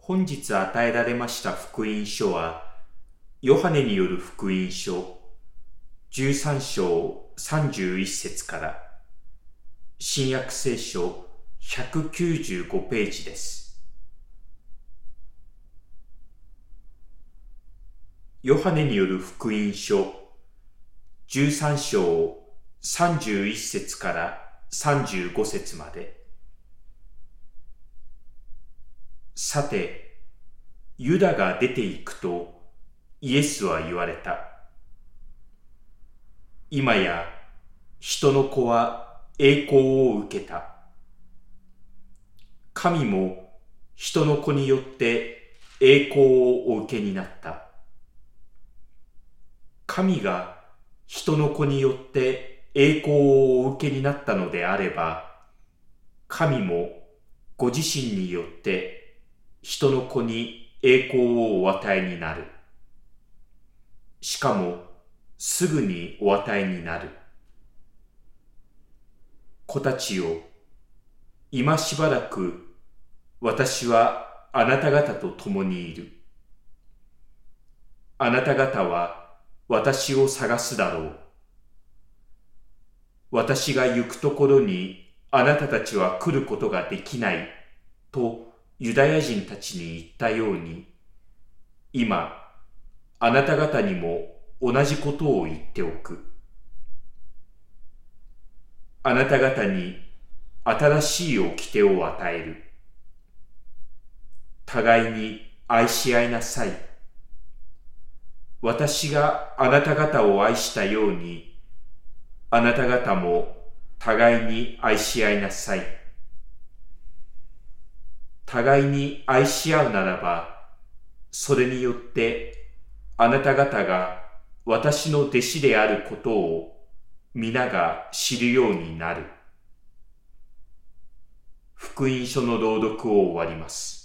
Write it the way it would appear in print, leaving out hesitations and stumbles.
本日与えられました福音書は、ヨハネによる福音書13章31節から、新約聖書195ページです。ヨハネによる福音書13章31節から35節まで。さて、ユダが出て行くと、イエスは言われた。今や、人の子は栄光を受けた。神も人の子によって栄光をお受けになった。神が人の子によって栄光をお受けになったのであれば、神もご自身によって人の子に栄光をお与えになる。しかも、すぐにお与えになる。子たちよ、今しばらく私はあなた方と共にいる。あなた方は私を探すだろう。私が行くところにあなたたちは来ることができないとユダヤ人たちに言ったように、今、あなた方にも同じことを言っておく。あなた方に新しい掟を与える。互いに愛し合いなさい。私があなた方を愛したように、あなた方も互いに愛し合いなさい。互いに愛し合うならば、それによってあなた方が私の弟子であることを皆が知るようになる。福音書の朗読を終わります。